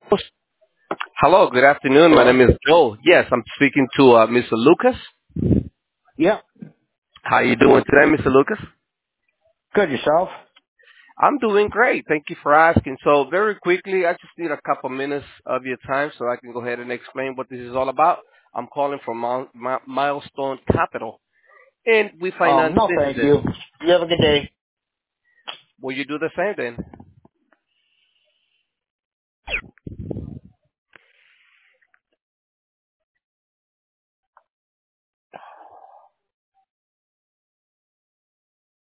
Hello, good afternoon. My Hello? name is Joe. Yes, I'm speaking to Mr. Lucas. Yeah. How you doing today, Mr. Lucas? Good yourself? I'm doing great. Thank you for asking. So very quickly, I just need a couple minutes of your time so I can go ahead and explain what this is all about. I'm calling from Milestone Capital, and we finance No thank businesses. you. You have a good day. Will you do the same then?